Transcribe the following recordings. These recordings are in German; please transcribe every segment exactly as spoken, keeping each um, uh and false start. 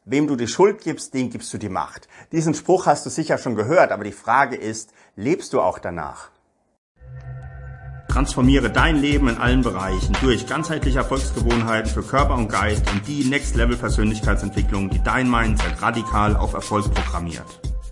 Wem du die Schuld gibst, dem gibst du die Macht. Diesen Spruch hast du sicher schon gehört, aber die Frage ist, lebst du auch danach? Transformiere dein Leben in allen Bereichen durch ganzheitliche Erfolgsgewohnheiten für Körper und Geist und die Next-Level-Persönlichkeitsentwicklung, die dein Mindset radikal auf Erfolg programmiert.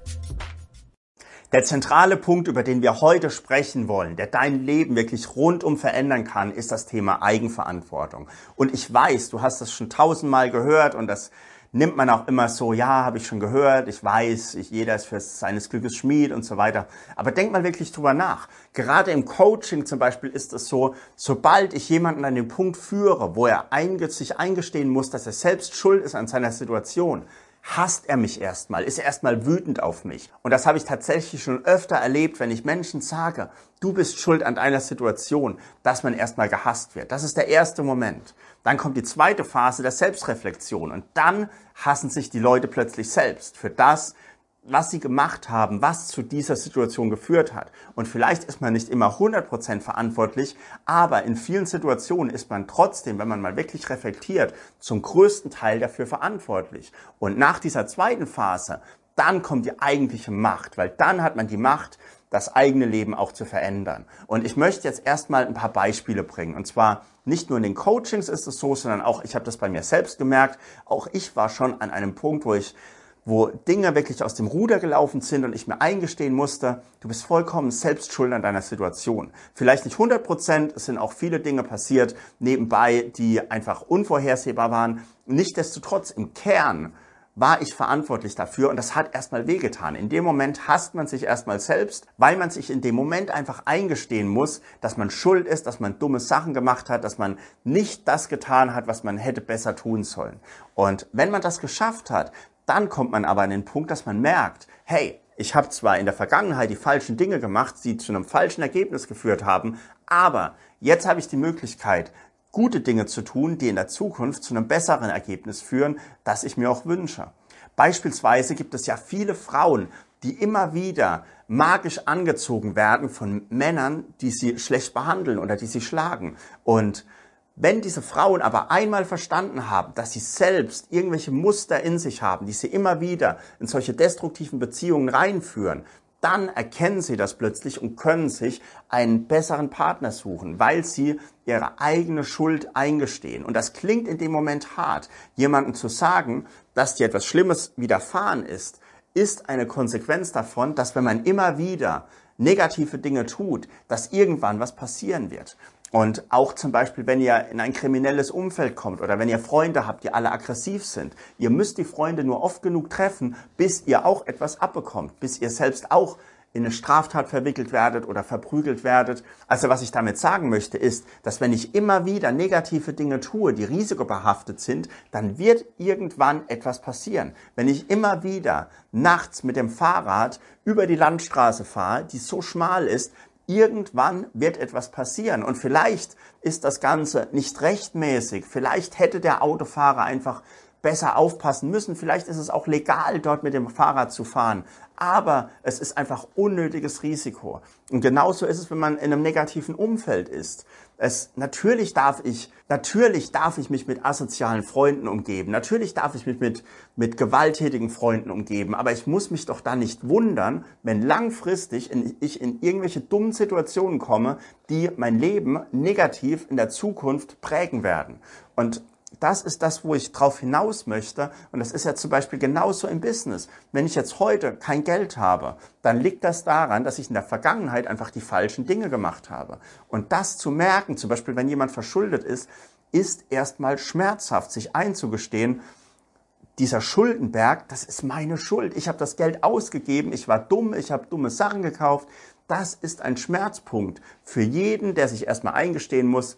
Der zentrale Punkt, über den wir heute sprechen wollen, der dein Leben wirklich rundum verändern kann, ist das Thema Eigenverantwortung. Und ich weiß, du hast das schon tausendmal gehört und das nimmt man auch immer so, ja, habe ich schon gehört, ich weiß, ich, jeder ist für seines Glückes Schmied und so weiter. Aber denk mal wirklich drüber nach. Gerade im Coaching zum Beispiel ist es so, sobald ich jemanden an den Punkt führe, wo er einge sich eingestehen muss, dass er selbst schuld ist an seiner Situation, hasst er mich erstmal, ist er erstmal wütend auf mich. Und das habe ich tatsächlich schon öfter erlebt, wenn ich Menschen sage, du bist schuld an deiner Situation, dass man erstmal gehasst wird. Das ist der erste Moment. Dann kommt die zweite Phase der Selbstreflexion und dann hassen sich die Leute plötzlich selbst für das, was sie gemacht haben, was zu dieser Situation geführt hat. Und vielleicht ist man nicht immer hundert Prozent verantwortlich, aber in vielen Situationen ist man trotzdem, wenn man mal wirklich reflektiert, zum größten Teil dafür verantwortlich. Und nach dieser zweiten Phase, dann kommt die eigentliche Macht, weil dann hat man die Macht, das eigene Leben auch zu verändern. Und ich möchte jetzt erstmal ein paar Beispiele bringen. Und zwar nicht nur in den Coachings ist es so, sondern auch, ich habe das bei mir selbst gemerkt, auch ich war schon an einem Punkt, wo ich wo Dinge wirklich aus dem Ruder gelaufen sind und ich mir eingestehen musste, du bist vollkommen selbst schuld an deiner Situation. Vielleicht nicht hundert Prozent, es sind auch viele Dinge passiert nebenbei, die einfach unvorhersehbar waren. Nichtsdestotrotz, im Kern war ich verantwortlich dafür und das hat erstmal wehgetan. In dem Moment hasst man sich erstmal selbst, weil man sich in dem Moment einfach eingestehen muss, dass man schuld ist, dass man dumme Sachen gemacht hat, dass man nicht das getan hat, was man hätte besser tun sollen. Und wenn man das geschafft hat, dann kommt man aber an den Punkt, dass man merkt, hey, ich habe zwar in der Vergangenheit die falschen Dinge gemacht, die zu einem falschen Ergebnis geführt haben, aber jetzt habe ich die Möglichkeit, gute Dinge zu tun, die in der Zukunft zu einem besseren Ergebnis führen, das ich mir auch wünsche. Beispielsweise gibt es ja viele Frauen, die immer wieder magisch angezogen werden von Männern, die sie schlecht behandeln oder die sie schlagen. Und wenn diese Frauen aber einmal verstanden haben, dass sie selbst irgendwelche Muster in sich haben, die sie immer wieder in solche destruktiven Beziehungen reinführen, dann erkennen sie das plötzlich und können sich einen besseren Partner suchen, weil sie ihre eigene Schuld eingestehen. Und das klingt in dem Moment hart. Jemandem zu sagen, dass dir etwas Schlimmes widerfahren ist, ist eine Konsequenz davon, dass wenn man immer wieder negative Dinge tut, dass irgendwann was passieren wird. Und auch zum Beispiel, wenn ihr in ein kriminelles Umfeld kommt oder wenn ihr Freunde habt, die alle aggressiv sind, ihr müsst die Freunde nur oft genug treffen, bis ihr auch etwas abbekommt, bis ihr selbst auch in eine Straftat verwickelt werdet oder verprügelt werdet. Also was ich damit sagen möchte ist, dass wenn ich immer wieder negative Dinge tue, die risikobehaftet sind, dann wird irgendwann etwas passieren. Wenn ich immer wieder nachts mit dem Fahrrad über die Landstraße fahre, die so schmal ist, irgendwann wird etwas passieren und vielleicht ist das Ganze nicht rechtmäßig, vielleicht hätte der Autofahrer einfach besser aufpassen müssen, vielleicht ist es auch legal, dort mit dem Fahrrad zu fahren, aber es ist einfach unnötiges Risiko. Und genauso ist es, wenn man in einem negativen Umfeld ist. Es, natürlich darf ich, natürlich darf ich mich mit asozialen Freunden umgeben. Natürlich darf ich mich mit, mit gewalttätigen Freunden umgeben. Aber ich muss mich doch da nicht wundern, wenn langfristig in, ich in irgendwelche dummen Situationen komme, die mein Leben negativ in der Zukunft prägen werden. Und das ist das, wo ich drauf hinaus möchte. Und das ist ja zum Beispiel genauso im Business. Wenn ich jetzt heute kein Geld habe, dann liegt das daran, dass ich in der Vergangenheit einfach die falschen Dinge gemacht habe. Und das zu merken, zum Beispiel wenn jemand verschuldet ist, ist erstmal schmerzhaft, sich einzugestehen, dieser Schuldenberg, das ist meine Schuld. Ich habe das Geld ausgegeben, ich war dumm, ich habe dumme Sachen gekauft. Das ist ein Schmerzpunkt für jeden, der sich erstmal eingestehen muss,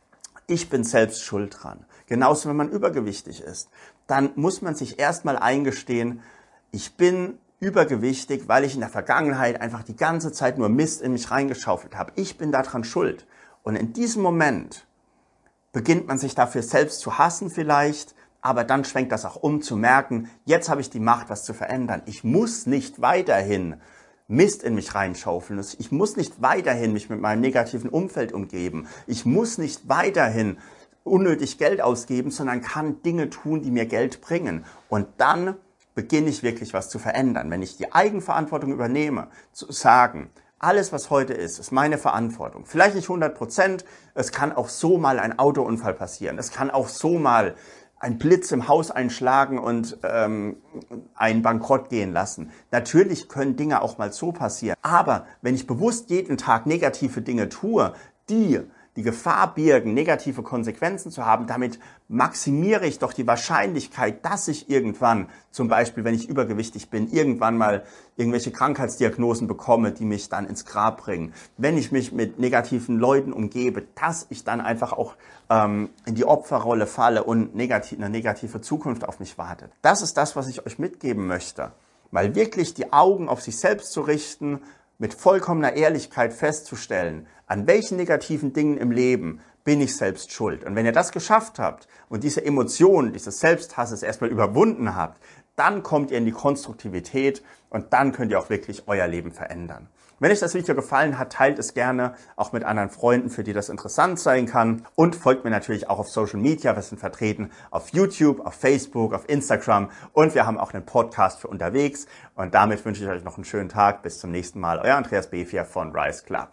ich bin selbst schuld dran. Genauso, wenn man übergewichtig ist. Dann muss man sich erstmal eingestehen, ich bin übergewichtig, weil ich in der Vergangenheit einfach die ganze Zeit nur Mist in mich reingeschaufelt habe. Ich bin daran schuld. Und in diesem Moment beginnt man sich dafür selbst zu hassen vielleicht, aber dann schwenkt das auch um, zu merken, jetzt habe ich die Macht, was zu verändern. Ich muss nicht weiterhin Mist in mich reinschaufeln. Ich muss nicht weiterhin mich mit meinem negativen Umfeld umgeben. Ich muss nicht weiterhin unnötig Geld ausgeben, sondern kann Dinge tun, die mir Geld bringen. Und dann beginne ich wirklich was zu verändern. Wenn ich die Eigenverantwortung übernehme, zu sagen, alles, was heute ist, ist meine Verantwortung. Vielleicht nicht hundert Prozent, es kann auch so mal ein Autounfall passieren, es kann auch so mal ein Blitz im Haus einschlagen und ähm, einen Bankrott gehen lassen. Natürlich können Dinge auch mal so passieren. Aber wenn ich bewusst jeden Tag negative Dinge tue, die die Gefahr birgen, negative Konsequenzen zu haben, damit maximiere ich doch die Wahrscheinlichkeit, dass ich irgendwann, zum Beispiel wenn ich übergewichtig bin, irgendwann mal irgendwelche Krankheitsdiagnosen bekomme, die mich dann ins Grab bringen. Wenn ich mich mit negativen Leuten umgebe, dass ich dann einfach auch ähm, in die Opferrolle falle und negativ, eine negative Zukunft auf mich wartet. Das ist das, was ich euch mitgeben möchte. Mal wirklich die Augen auf sich selbst zu richten, mit vollkommener Ehrlichkeit festzustellen, an welchen negativen Dingen im Leben bin ich selbst schuld. Und wenn ihr das geschafft habt und diese Emotionen, dieses Selbsthasses erstmal überwunden habt, dann kommt ihr in die Konstruktivität und dann könnt ihr auch wirklich euer Leben verändern. Wenn euch das Video gefallen hat, teilt es gerne auch mit anderen Freunden, für die das interessant sein kann. Und folgt mir natürlich auch auf Social Media. Wir sind vertreten auf YouTube, auf Facebook, auf Instagram und wir haben auch einen Podcast für unterwegs. Und damit wünsche ich euch noch einen schönen Tag. Bis zum nächsten Mal. Euer Andreas Befier von Rise Club.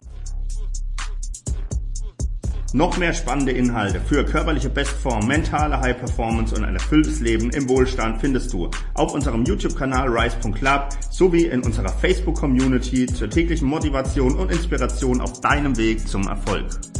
Noch mehr spannende Inhalte für körperliche Bestform, mentale High Performance und ein erfülltes Leben im Wohlstand findest du auf unserem YouTube-Kanal rise punkt club sowie in unserer Facebook-Community zur täglichen Motivation und Inspiration auf deinem Weg zum Erfolg.